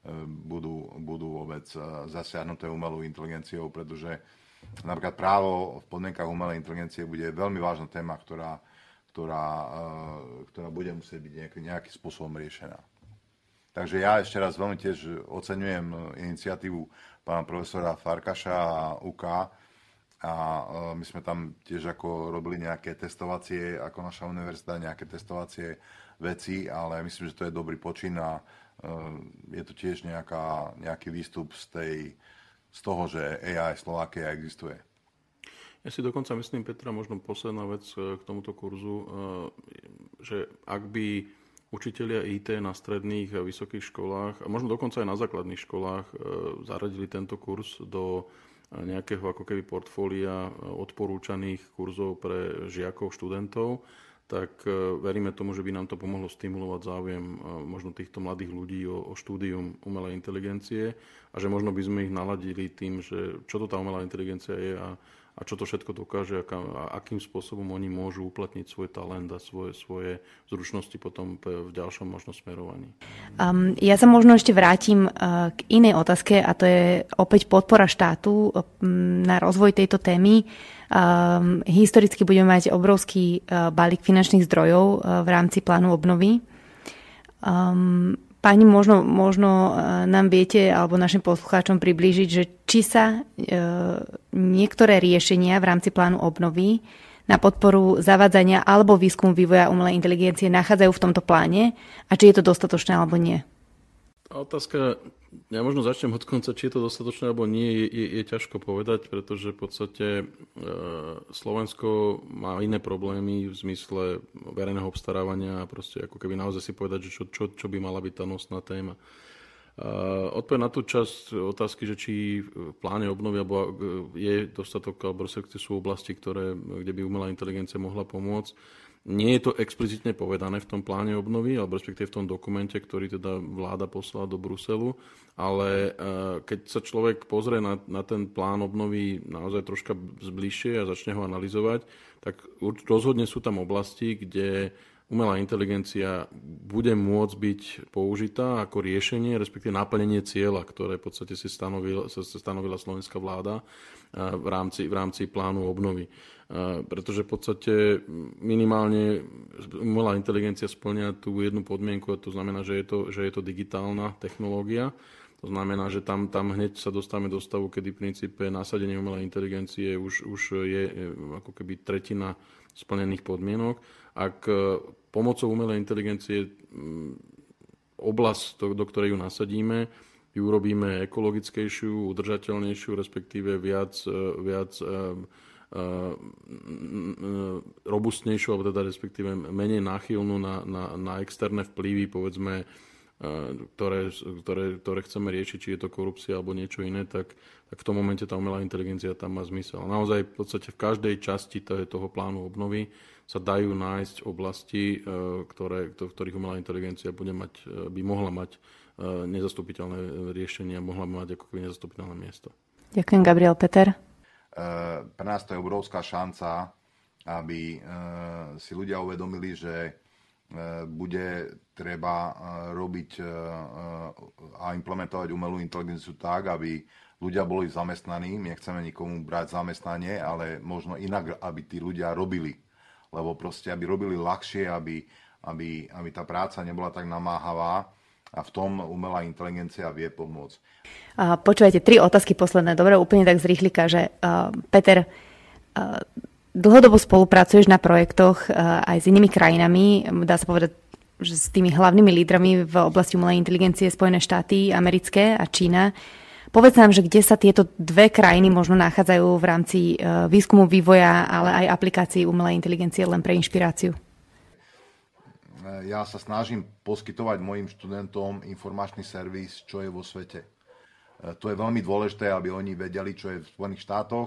budú vôbec zasiahnuté umelou inteligenciou, pretože napríklad právo v podmienkach umelej inteligencie bude veľmi vážna téma, ktorá bude musieť byť nejakým spôsobom riešená. Takže ja ešte raz veľmi tiež oceňujem iniciatívu pána profesora Farkaša a UK, a my sme tam tiež ako robili nejaké testovacie, ako naša univerzita, nejaké testovacie veci, ale myslím, že to je dobrý počin a je to tiež nejaký výstup z toho, že AI Slovakia existuje. Ja si dokonca myslím, Petra, možno posledná vec k tomuto kurzu, že ak by učitelia IT na stredných a vysokých školách a možno dokonca aj na základných školách zaradili tento kurz do nejakého ako keby portfólia odporúčaných kurzov pre žiakov, študentov, tak veríme tomu, že by nám to pomohlo stimulovať záujem možno týchto mladých ľudí o štúdium umelej inteligencie a že možno by sme ich naladili tým, že čo to tá umelá inteligencia je a čo to všetko dokáže a akým spôsobom oni môžu uplatniť svoj talent a svoje zručnosti potom v ďalšom možno smerovaní. Ja sa možno ešte vrátim k inej otázke a to je opäť podpora štátu na rozvoj tejto témy. Historicky budeme mať obrovský balík finančných zdrojov v rámci plánu obnovy. Pani, možno nám viete alebo našim poslucháčom priblížiť, že či sa niektoré riešenia v rámci plánu obnovy na podporu zavádzania alebo výskum vývoja umelej inteligencie nachádzajú v tomto pláne a či je to dostatočné alebo nie? Otázka, ja možno začnem od konca, či je to dostatočné alebo nie, je ťažko povedať, pretože v podstate Slovensko má iné problémy v zmysle verejného obstarávania a proste ako keby naozaj si povedať, že čo by mala byť tá nosná téma. Odpoveď na tú časť otázky, že či v pláne obnovy alebo je dostatok, alebo sú oblasti, kde by umelá inteligencia mohla pomôcť. Nie je to explicitne povedané v tom pláne obnovy, alebo respektíve v tom dokumente, ktorý teda vláda poslala do Bruselu, ale keď sa človek pozrie na ten plán obnovy naozaj troška zbližšie a začne ho analyzovať, tak rozhodne sú tam oblasti, kde umelá inteligencia bude môcť byť použitá ako riešenie, respektíve naplnenie cieľa, ktoré v podstate si stanovila slovenská vláda v rámci plánu obnovy. Pretože v podstate minimálne umelá inteligencia spĺňa tú jednu podmienku a to znamená, že je to digitálna technológia. To znamená, že tam hneď sa dostávame do stavu, kedy v princípe nasadenie umelej inteligencie už je ako keby tretina splnených podmienok. Ak pomocou umelej inteligencie oblasť, do ktorej ju nasadíme, ju urobíme ekologickejšiu, udržateľnejšiu, respektíve viac robustnejšiu, alebo teda respektíve menej náchylnú na externé vplyvy, povedzme, ktoré chceme riešiť, či je to korupcia alebo niečo iné, tak v tom momente tá umelá inteligencia tam má zmysel. Naozaj v podstate v každej časti toho plánu obnovy sa dajú nájsť oblasti, v ktorých umelá inteligencia by mohla mať nezastupiteľné riešenia, mohla mať ako keby nezastupiteľné miesto. Ďakujem, Gabriel. Peter? Pre nás to je obrovská šanca, aby si ľudia uvedomili, že bude treba robiť a implementovať umelú inteligenciu tak, aby ľudia boli zamestnaní. My nechceme nikomu brať zamestnanie, ale možno inak, aby tí ľudia robili. Lebo proste, aby robili ľahšie, aby tá práca nebola tak namáhavá. A v tom umelá inteligencia vie pomôcť. Počúvajte, 3 otázky posledné. Dobre, úplne tak z rýchlika, že Peter, dlhodobo spolupracuješ na projektoch aj s inými krajinami. Dá sa povedať, že s tými hlavnými lídrami v oblasti umelej inteligencie Spojené štáty americké a Čína. Povedz nám, že kde sa tieto dve krajiny možno nachádzajú v rámci výskumu, vývoja, ale aj aplikácií umelej inteligencie len pre inšpiráciu. Ja sa snažím poskytovať mojim študentom informačný servis, čo je vo svete. To je veľmi dôležité, aby oni vedeli, čo je v Spojených štátoch,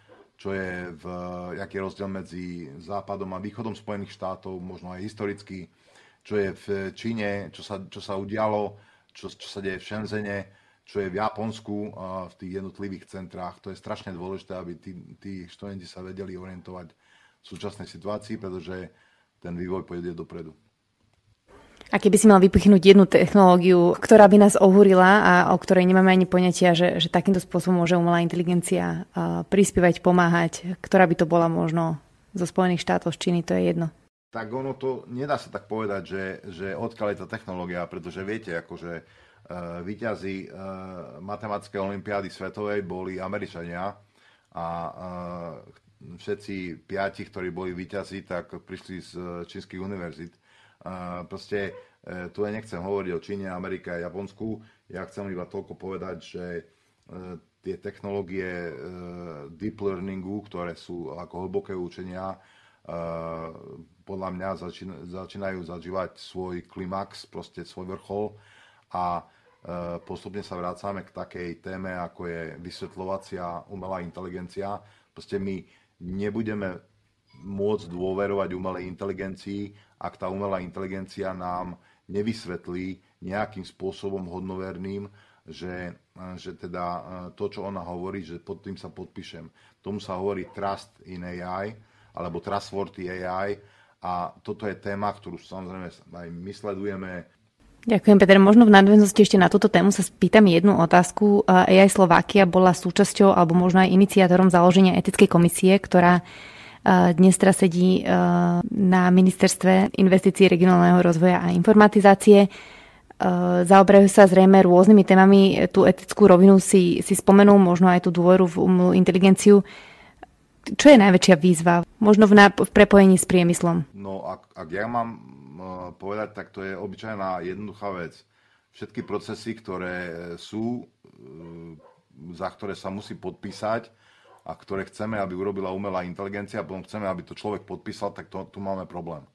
aký je rozdiel medzi západom a východom Spojených štátov, možno aj historicky, čo je v Číne, čo sa udialo, čo sa deje v Shenzhene, čo je v Japonsku, v tých jednotlivých centrách. To je strašne dôležité, aby tí študenti sa vedeli orientovať v súčasnej situácii, pretože ten vývoj pôjde dopredu. A keby si mal vypichnúť jednu technológiu, ktorá by nás ohúrila a o ktorej nemáme ani poňatia, že takýmto spôsobom môže umelá inteligencia prispievať, pomáhať, ktorá by to bola možno zo Spojených štátov, z Číny, to je jedno. Tak ono to, nedá sa tak povedať, že odkiaľ je tá technológia, pretože viete, akože víťazi matematickej olympiády svetovej boli Američania a všetci 5, ktorí boli víťazi, tak prišli z čínskych univerzít. Proste tu ja nechcem hovoriť o Číne, Amerike a Japonsku. Ja chcem iba toľko povedať, že tie technológie deep learningu, ktoré sú ako hlboké učenia, podľa mňa začínajú zažívať svoj klimax, proste svoj vrchol a postupne sa vrácame k takej téme, ako je vysvetľovacia umelá inteligencia. Proste my nebudeme môcť dôverovať umelej inteligencii, ak tá umelá inteligencia nám nevysvetlí nejakým spôsobom hodnoverným, že teda to, čo ona hovorí, že pod tým sa podpíšem. Tomu sa hovorí trust in AI, alebo trustworthy AI a toto je téma, ktorú samozrejme aj my sledujeme. Ďakujem, Peter. Možno v nadväznosti ešte na túto tému sa spýtam jednu otázku. AI Slovakia bola súčasťou alebo možno aj iniciátorom založenia etickej komisie, ktorá dnes teraz sedí na Ministerstve investícií, regionálneho rozvoja a informatizácie. Zaoberajú sa zrejme rôznymi témami. Tú etickú rovinu si spomenul, možno aj tú dôveru v umelú inteligenciu. Čo je najväčšia výzva? Možno v prepojení s priemyslom. No, ak ja mám povedať, tak to je obyčajná jednoduchá vec. Všetky procesy, ktoré sú, za ktoré sa musí podpísať a ktoré chceme, aby urobila umelá inteligencia, a potom chceme, aby to človek podpísal, tak tu máme problém.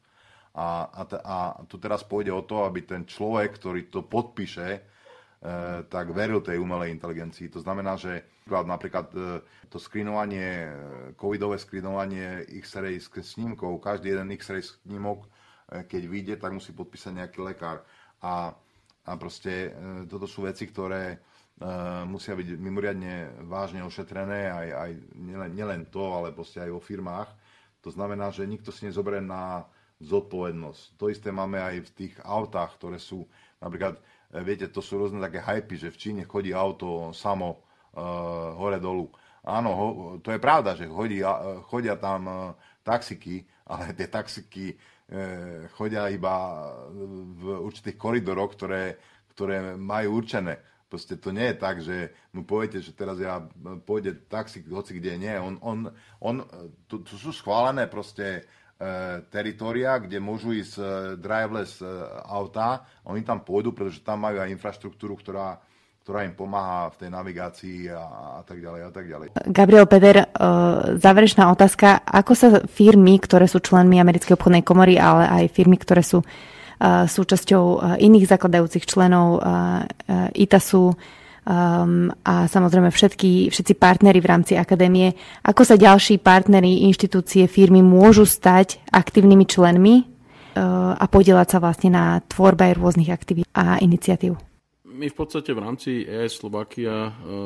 A tu teraz pôjde o to, aby ten človek, ktorý to podpíše, tak veril tej umelej inteligencii. To znamená, že napríklad to screenovanie, covidové screenovanie X-ray snímkov, každý jeden X-ray snímok, keď vyjde, tak musí podpísať nejaký lekár. A proste toto sú veci, ktoré musia byť mimoriadne vážne ošetrené, aj nielen to, ale proste aj vo firmách. To znamená, že nikto si nezoberie na zodpovednosť. To isté máme aj v tých autách, ktoré sú, napríklad, viete, to sú rôzne také hypy, že v Číne chodí auto samo hore-dolu. Áno, to je pravda, že chodia tam taxiky, ale tie taxiky chodia iba v určitých koridoroch, ktoré majú určené. Proste to nie je tak, že mu poviete, že teraz pôjde taxík hoci kde nie. Tu sú schválené proste teritória, kde môžu ísť driveless autá. Oni tam pôjdu, pretože tam majú aj infraštruktúru, ktorá im pomáha v tej navigácii a tak ďalej a tak ďalej. Gabriel, Peter, záverečná otázka. Ako sa firmy, ktoré sú členmi Americkej obchodnej komory, ale aj firmy, ktoré sú súčasťou iných zakladajúcich členov ITASu a samozrejme všetci partneri v rámci akadémie, ako sa ďalší partneri, inštitúcie, firmy môžu stať aktívnymi členmi a podieľať sa vlastne na tvorbe aj rôznych aktivít a iniciatív? My v podstate v rámci AI Slovakia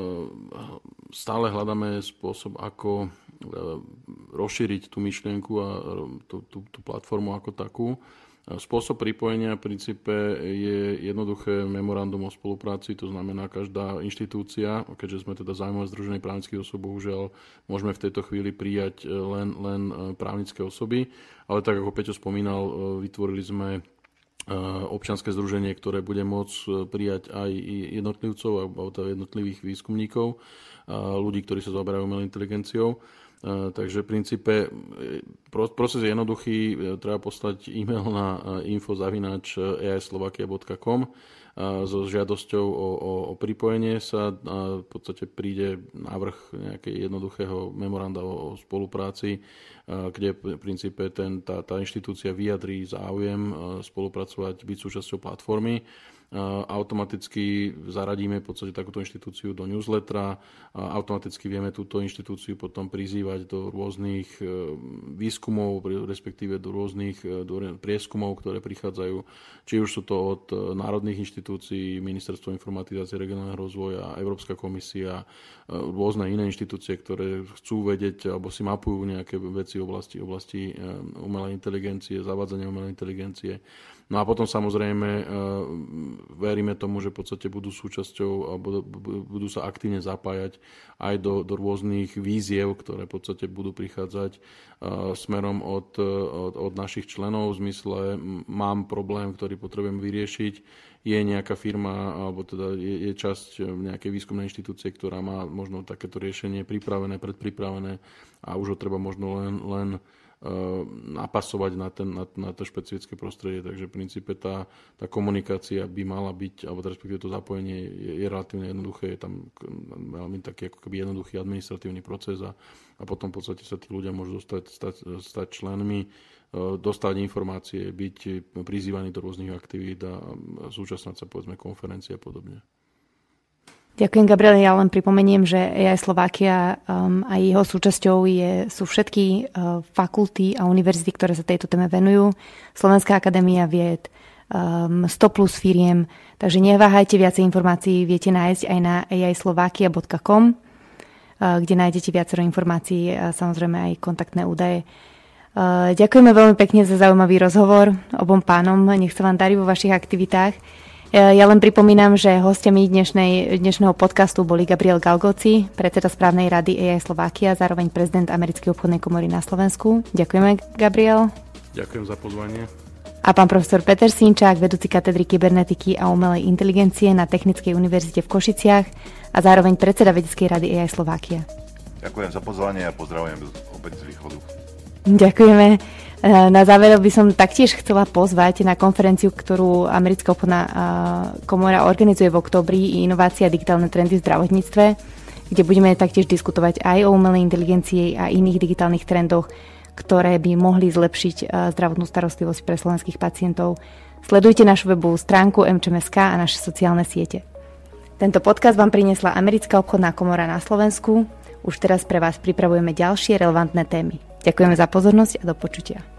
stále hľadáme spôsob, ako rozšíriť tú myšlienku a tú platformu ako takú. Spôsob pripojenia v princípe je jednoduché memorandum o spolupráci, to znamená každá inštitúcia, keďže sme teda zájmové združenie právnických osôb, bohužiaľ môžeme v tejto chvíli prijať len právnické osoby, ale tak ako Peťo spomínal, vytvorili sme občianske združenie, ktoré bude môcť prijať aj jednotlivcov alebo jednotlivých výskumníkov, ľudí, ktorí sa zaoberajú umelou inteligenciou. Takže v princípe proces je jednoduchý, treba poslať e-mail na info@aislovakia.com so žiadosťou o pripojenie sa. V podstate príde návrh nejakého jednoduchého memoranda o spolupráci, kde v princípe tá inštitúcia vyjadrí záujem spolupracovať, byť súčasťou platformy. Automaticky zaradíme v podstate takúto inštitúciu do newslettera, automaticky vieme túto inštitúciu potom prizývať do rôznych výskumov, respektíve do rôznych prieskumov, ktoré prichádzajú, či už sú to od národných inštitúcií, Ministerstvo informatizácie, regionálneho rozvoja, Európska komisia, rôzne iné inštitúcie, ktoré chcú vedieť alebo si mapujú nejaké veci v oblasti umelej inteligencie, zavádzania umelej inteligencie. No a potom samozrejme veríme tomu, že v podstate budú súčasťou alebo budú sa aktívne zapájať aj do rôznych víziev, ktoré v podstate budú prichádzať smerom od našich členov v zmysle mám problém, ktorý potrebujem vyriešiť. Je nejaká firma alebo teda je časť nejakej výskumnej inštitúcie, ktorá má možno takéto riešenie pripravené, predpripravené a už ho treba možno len napasovať na to špecifické prostredie. Takže v princípe tá komunikácia by mala byť, alebo respektíve to zapojenie je relatívne jednoduché. Je tam veľmi taký ako keby jednoduchý administratívny proces a potom v podstate sa tí ľudia môžu stať členmi, dostať informácie, byť prizývaní do rôznych aktivít a zúčastňovať sa povedzme konferencie a podobne. Ďakujem, Gabriel. Ja len pripomeniem, že AI Slovakia a jeho súčasťou sú všetky fakulty a univerzity, ktoré sa tejto téme venujú. Slovenská akadémia vied, 100 plus firiem. Takže neváhajte, viacej informácií viete nájsť aj na aislovakia.com, kde nájdete viacero informácií a samozrejme aj kontaktné údaje. Ďakujeme veľmi pekne za zaujímavý rozhovor obom pánom. Nech sa vám darí vo vašich aktivitách. Ja len pripomínam, že hostiami dnešného podcastu boli Gabriel Galgoci, predseda správnej rady AI Slovakia, zároveň prezident Americkej obchodnej komory na Slovensku. Ďakujeme, Gabriel. Ďakujem za pozvanie. A pán profesor Peter Sinčák, vedúci katedry kybernetiky a umelej inteligencie na Technickej univerzite v Košiciach a zároveň predseda vedeckej rady AI Slovakia. Ďakujem za pozvanie a pozdravujem opäť z východu. Ďakujeme. Na záver by som taktiež chcela pozvať na konferenciu, ktorú Americká obchodná komora organizuje v októbri, inovácie a digitálne trendy v zdravotníctve, kde budeme taktiež diskutovať aj o umelej inteligencii a iných digitálnych trendoch, ktoré by mohli zlepšiť zdravotnú starostlivosť pre slovenských pacientov. Sledujte našu webovú stránku MČMSK a naše sociálne siete. Tento podcast vám priniesla Americká obchodná komora na Slovensku. Už teraz pre vás pripravujeme ďalšie relevantné témy. Ďakujeme za pozornosť a do počutia.